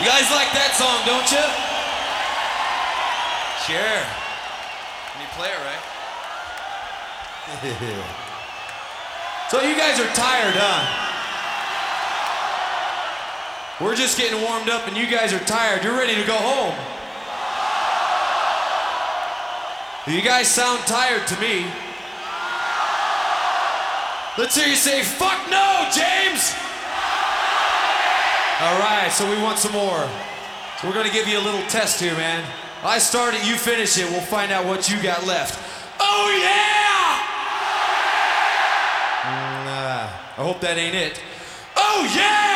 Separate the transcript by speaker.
Speaker 1: You guys like that song, don't you? Sure. Can you play it right? So you guys are tired, huh? We're just getting warmed up and you guys are tired. You're ready to go home. You guys sound tired to me. Let's hear you say, fuck no, James! All right, so we want some more. So we're gonna give you a little test here, man. I start it, you finish it, we'll find out what you got left. Oh yeah! I hope that ain't it. Oh yeah!